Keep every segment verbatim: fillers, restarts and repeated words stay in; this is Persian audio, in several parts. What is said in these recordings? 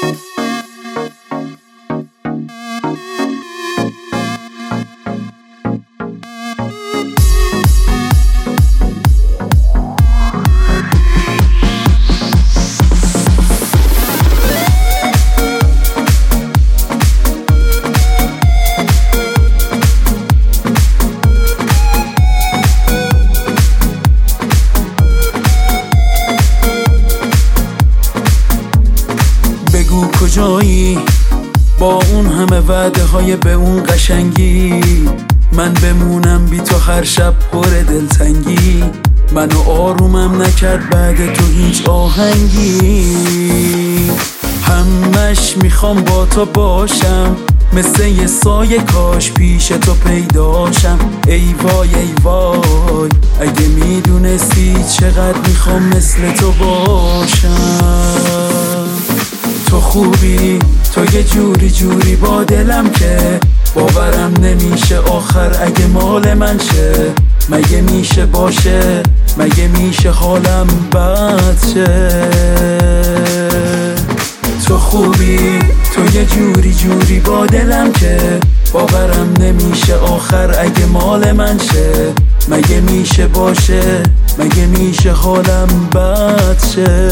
کجایی با اون همه وعده های به اون قشنگی؟ من بمونم بی تو هر شب پر دلتنگی، منو آرومم نکرد بعد تو هیچ آهنگی. همش میخوام با تو باشم، مثل یه سایه کاش پیش تو پیداشم. ای وای ای وای اگه میدونستی چقدر میخوام مثل تو باشم. تو خوبی، تو یه جوری جوری با دلم که باورم نمیشه آخر اگه مال من شه. مگه میشه باشه، مگه میشه حالم بد شه؟ تو خوبی، تو یه جوری جوری با دلم که باورم نمیشه آخر اگه مال من شه. مگه میشه باشه، مگه میشه حالم بد شه؟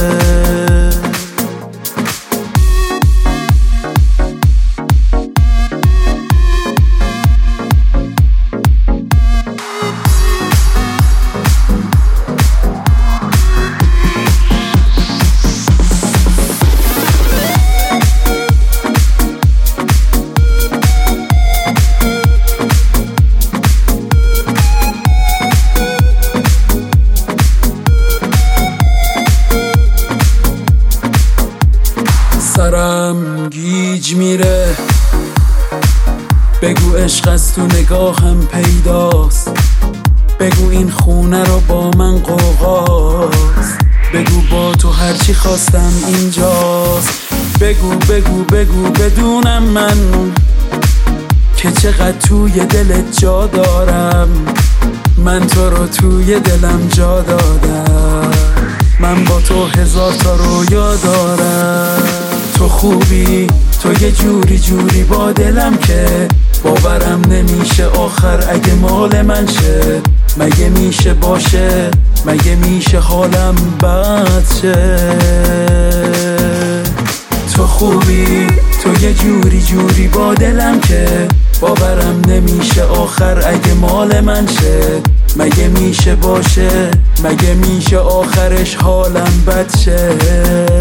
سرم گیج میره، بگو عشق از تو نگاهم پیداست. بگو این خونه رو با من قوقاست. بگو با تو هرچی خواستم اینجاست. بگو بگو بگو بدونم من که چقدر توی دلت جا دارم. من تو رو توی دلم جا دادم. من با تو هزار تا رویا دارم. تو خوبی، تو یه جوری جوری با دلم که باورم نمیشه آخر اگه مال من شه. مگه میشه باشه، مگه میشه حالم بد شه؟ تو خوبی، تو یه جوری جوری با دلم که باورم نمیشه آخر اگه مال من شه. مگه میشه باشه، مگه میشه آخرش حالم بد شه؟